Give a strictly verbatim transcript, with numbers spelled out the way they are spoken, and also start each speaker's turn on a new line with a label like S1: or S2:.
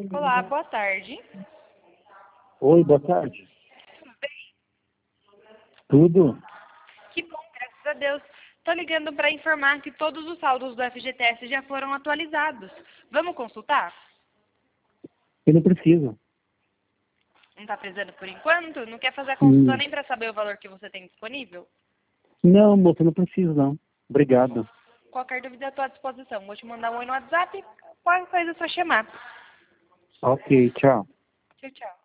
S1: Olá, boa tarde.
S2: Oi, boa tarde.
S1: Tudo bem?
S2: Tudo?
S1: Que bom, graças a Deus. Tô ligando para informar que todos os saldos do F G T S já foram atualizados. Vamos consultar?
S2: Eu não preciso.
S1: Não tá precisando por enquanto? Não quer fazer a consulta
S2: Hum.
S1: nem para saber o valor que você tem disponível?
S2: Não, moça, não preciso, não. Obrigado.
S1: Qualquer dúvida à tua disposição. Vou te mandar um oi no WhatsApp. Qualquer coisa é só chamar.
S2: Ok, tchau.
S1: Tchau, tchau.